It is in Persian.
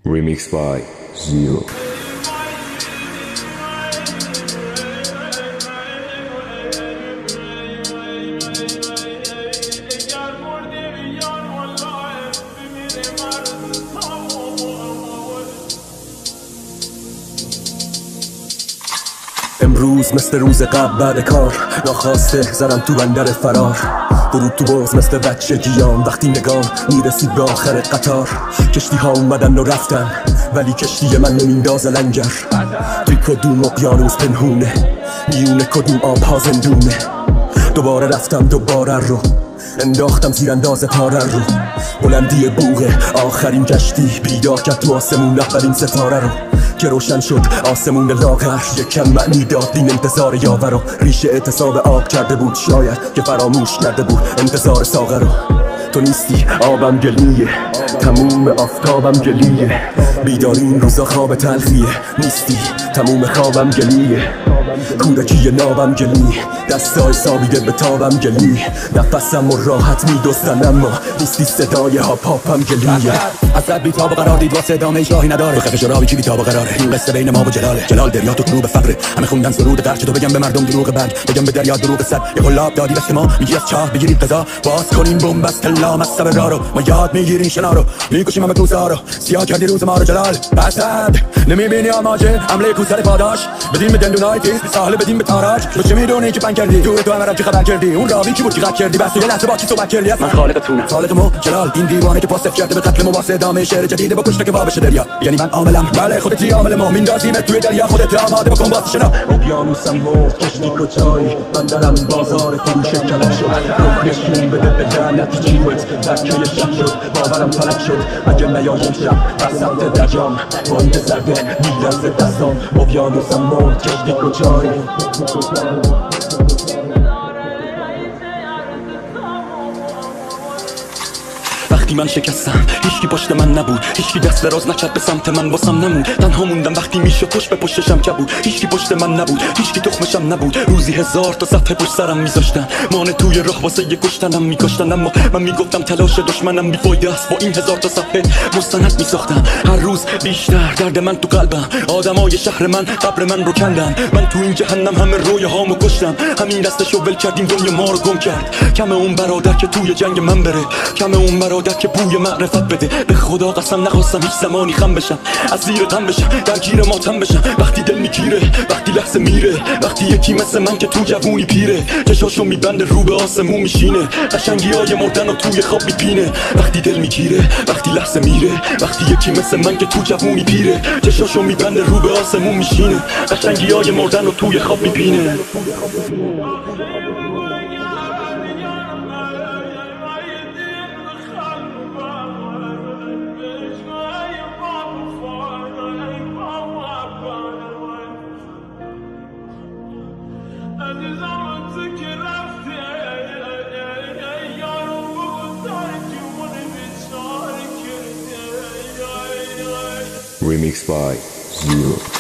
Remixed by Zero. امروز مثل روز قبل بعد کار ناخواسته زدم تو بندر فرار. درود تو باز مثل بچگیام وقتی نگام میرسید به آخر قطار. کشتی ها اومدن و رفتن ولی کشتی من نمیندازه لنگر. توی کدوم اقیانوس پنهونه میونه کدوم آبها زندونه. دوباره رفتم دوباره رو انداختم زیر اندازه پاره رو. بلندی بوغه آخرین کشتی بیدار کرد تو آسمون اولین ستاره رو که روشن شد آسمون لاغر. یکم معنی داد این انتظار یاور رو. ریشه اعتصاب آب کرده بود شاید که فراموش کرده بود انتظار ساغر رو. تو نیستی آبم گلیه تموم آفتابم گلیه. بیداری این روزا خواب تلخیه نیستی تموم خوابم گلیه. کودکی نابم گلی دستای سابیده به تابم گلی. نفسم و راحت میدوستن اما نیستی صدای هاپاپم گلیه. حسرت بی تاب و قرار دید واسه ادامه راهی نداره. خفه شرابی کی بی تاب و قراره. این قصه بین ما و جلاله. جلال دریا تو غروب فقره همه خوندن سرود قرچ. تو بگم به مردم دروغ برگ بگم به دریا دروغ صد. یه قلاب دادی بس ما میگی از چاه بگیریم قضا باز کنیم بنبست لامصب راه رو. ما یاد میگیریم شنا رو میکشیم همه کوسا رو. سیاه کردی روز ما رو جلال حسد نمیبینی آماجه حمله کوسر پاداش. بدیم به دندونای تیز بی ساحل بدیم به تاراج. تو چه میدونی که پن کردی تو همه را که خبر کردی. اون راوی کی بود که قد کردی بس یه لحظه با کی صحبت کردی. من خالقتونم خالق مو جلال این دیوانه که پاس کرده به قتل مو واسه ادامه شعر جدید با کشته که بابش دریا. یعنی من عاملم بله خودت عامل ما میندازیم توی دریا. خودت آماده بکن واسه شنا. اقیانوسم مرد کشتی کجایی من دارم بازار فروش کلک شد. نشون بده به لعنت جیبت دکه شب شد. باورم فلک شد اگه نیایم شب بر سمت دریام باید زرده میلرزه دستام. اقیانوسم مرد کشتی کجایی. وقتی من شکستم هیچکی پشت من نبود. هیچکی دست دراز نکرد به سمت من واسم نمود. تنها موندم وقتی میشد پشت به پشتشم کبود. هیچکی پشت من نبود هیچکی تخمشم نبود. روزی 1000 تا صفحه پشت سرم میذاشتن مانع توی راه واسه یه کشتنم میکشتن. اما من میگفتم تلاش دشمنم بیفایده است. با این 1000 تا صفحه مستند میساختم. هر روز بیشتر درد من تو قلبم. آدمای شهر من قبر من رو کندن. من تو این جهنم همه روی هامو کشتم. همین دستشو ول کردیم دنیا ما رو گم کرد. کم اون برادر که توی جنگ من بره. کم اون برادر که بوی معرفت بده. به خدا قسم نخواستم هیچ زمانی خم بشم از زیر تن بشم درگیر ماتم بشم. وقتی دل میگیره وقتی لحظه میره وقتی یکی مثل من که تو جوونی پیره چشاشو میبنده رو به آسمون میشینه. قشنگیای مردن و توی خواب میپینه. وقتی دل میگیره وقتی لحظه میره وقتی یکی مثل من که تو جوونی پیره چشاشو میبنده رو به آسمون میشینه. قشنگیای مردن و توی خواب میپینه. Remixed by Zero.